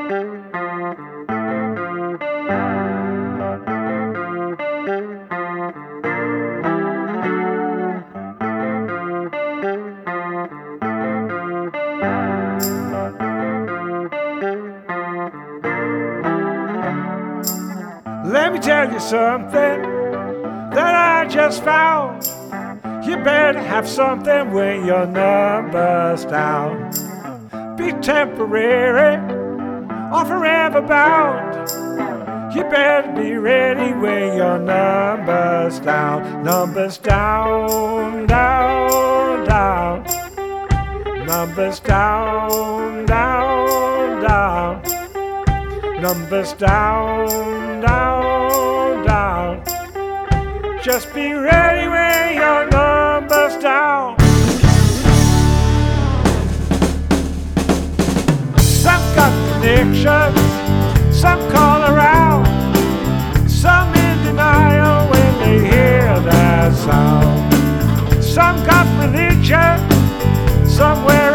Let me tell you something that I just found. You better have something when your number's down. Be temporary or forever bound. You better be ready when your number's down. Number's down, down, down. Number's down, down, down. Numbers down, down, down. Just be ready when your number's down. Some got predictions, some call around, some in denial when they hear that sound. Some got religion, somewhere